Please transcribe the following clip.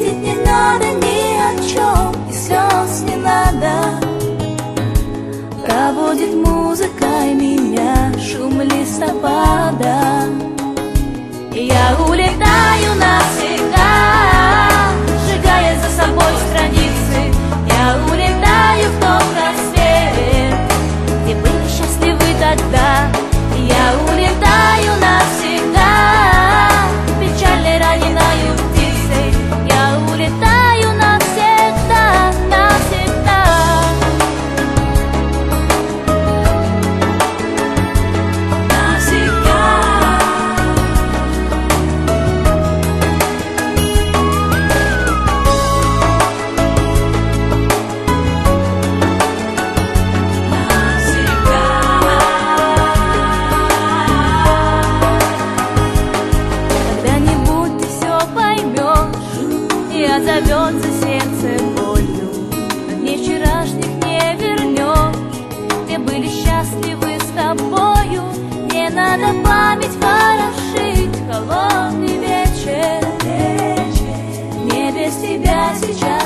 Говорить не надо ни о чем, и слез не надо. Проводит музыкой меня шум листопада. И я улетаю навсегда, сжигая за собой страницы. Я улетаю в тот рассвет, где были счастливы тогда. И я улетаю навсегда, печальной раненою птицей. Я улетаю навсегда, навсегда. Отзовется сердце болью, но дней вчерашних не вернешь, где были счастливы с тобою. Не надо память ворошить, холодный вечер. Не без тебя сейчас.